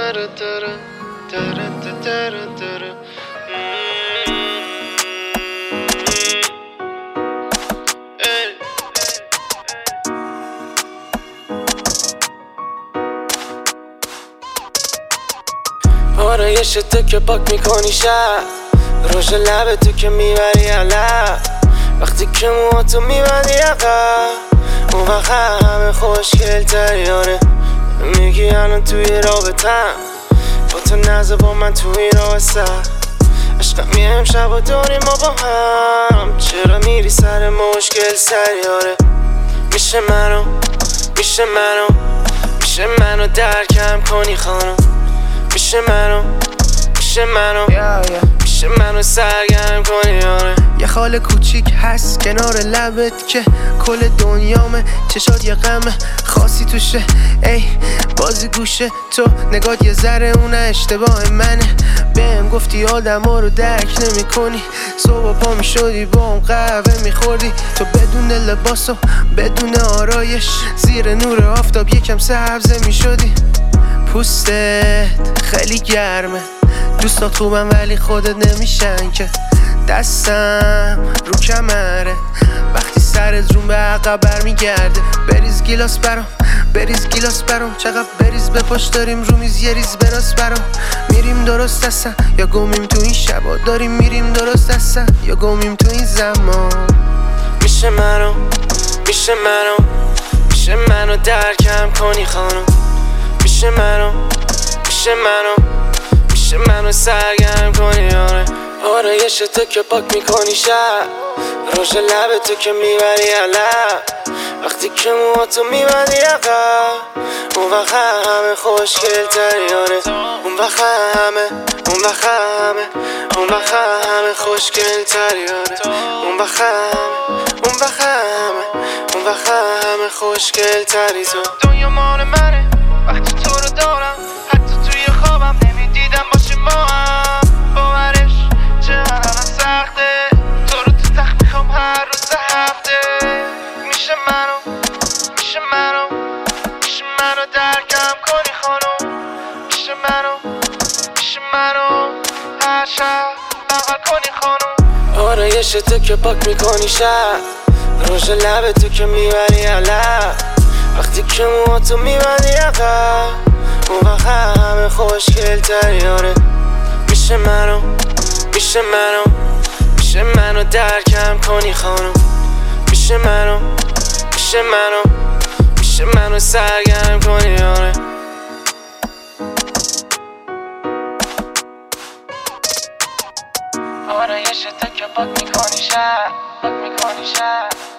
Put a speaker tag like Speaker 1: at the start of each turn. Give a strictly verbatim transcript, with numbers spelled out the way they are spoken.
Speaker 1: داره داره داره داره داره آرایش تو که پاک میکنی شب، روش لب تو که میبری علب، وقتی که موها تو میبندی عقب اون وقت همه خوشگل تری. آره میگی الان توی رابطم، با تو نزه با من توی رابطه عشقم میهم شب و داریم ما با هم، چرا میری سر مشکل سری؟ آره میشه منو میشه منو میشه منو درکم کنی خانم، میشه منو میشه منو میشه منو سرگرم کنی. آره
Speaker 2: یه خال کوچیک هست کنار لبت که کل دنیامه، چشات یه غمه خاصی توشه، ای بازی گوشه تو نگات یه ذره اونه اشتباه منه. بهم گفتی آدم ها رو درک نمی کنی، صبح پا می شدی با اون قهوه می خوردی، تو بدون لباس و بدون آرایش زیر نور آفتاب یکم سبزه می شدی. پوستت خیلی گرمه، دوستات خوبم ولی خودت نمیشن که، دستم رو کمره وقتی سرت روم به عقب برمیگرده. بریز گیلاس برام بریز گیلاس برام چقدر بریز به پاش داریم رو میز یه ریز براس برام. میریم درست هستن یا گمیم تو این شبا، داریم میریم درست هستن یا گمیم تو این زمان.
Speaker 1: میشه منو میشه منو میشه منو درکم کنی خانم، میشه منو میشه منو میشه منو سرگرم کنی. آره آرایش تو که پاک میکنی شب، روش لب تو که میبری علب، وقتی که موها تو میبندی عقب اون وقت همه خوشگل تری. آره اون وقت همه اون وقت همه اون وقت همه خوشگل تری. آره اون وقت همه اون وقت همه اون وقت همه خوشگل تری. تو
Speaker 3: دنیا مال منه وقتی تو رو دارم، حتی توی خوابم نمیدیدم باشیم با هم. باورش چقدر سخته، تو رو تو تخت میخوام هر روز هفته. میشه منو میشه منو میشه منو درکم کنی خانم، میشه منو میشه منو هر شب بغل کنی خانم.
Speaker 1: آرایش تو که پاک میکنی شب، روش لب تو که میبری علب، وقتی که موها تو میبندی عقب اون وقت همه خوشگل تری. آره میشه منو میشه منو میشه منو درکم کنی خانم، میشه منو میشه منو میشه منو سرگرم کنی. آره
Speaker 3: آرایش تو که پاک میکنی شب پاک میکنی شب